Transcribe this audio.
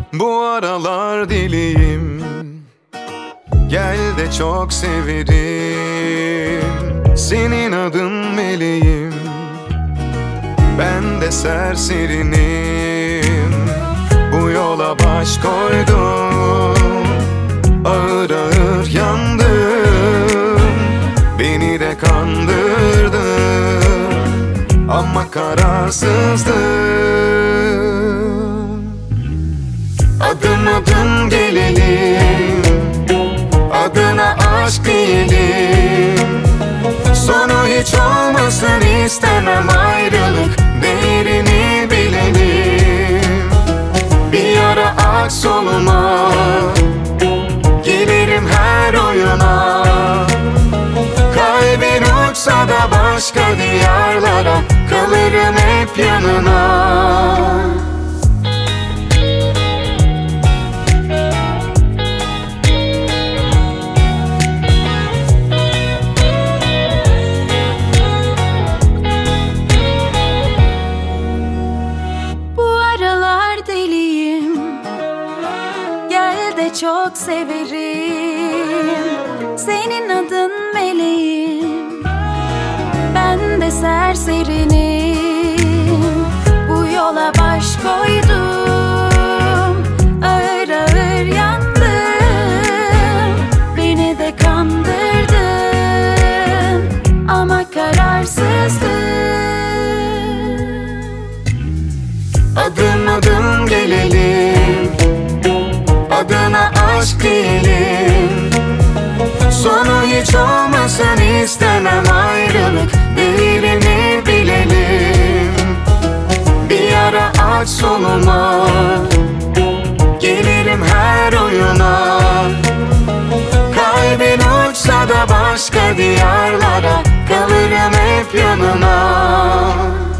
Bu aralar deliyim, gel de çok severim. Senin adın meleğim, ben de serserinim. Bu yola baş koydum, ağır ağır yandım. Beni de kandırdın ama kararsızdım. Adım adım gelelim, adına aşk diyelim. Sonu hiç olmasın istemem, ayrılık değerini bilelim. Bir yara ak soluma, gelirim her oyuna. Kalbin uçsa da başka diyarlara, kalırım hep yanına. Çok severim, senin adın meleğim, ben de serserinim. Bu yola baş koydum, ağır ağır yandım. Beni de kandırdın ama kararsızdım. Adım adım gelelim, adına aşk diyelim. Sonu hiç olmasın istemem, ayrılık değerini bilelim. Bir yara aç soluma, gelirim her oyuna. Kalbin uçsa da başka diyarlara, kalırım hep yanına.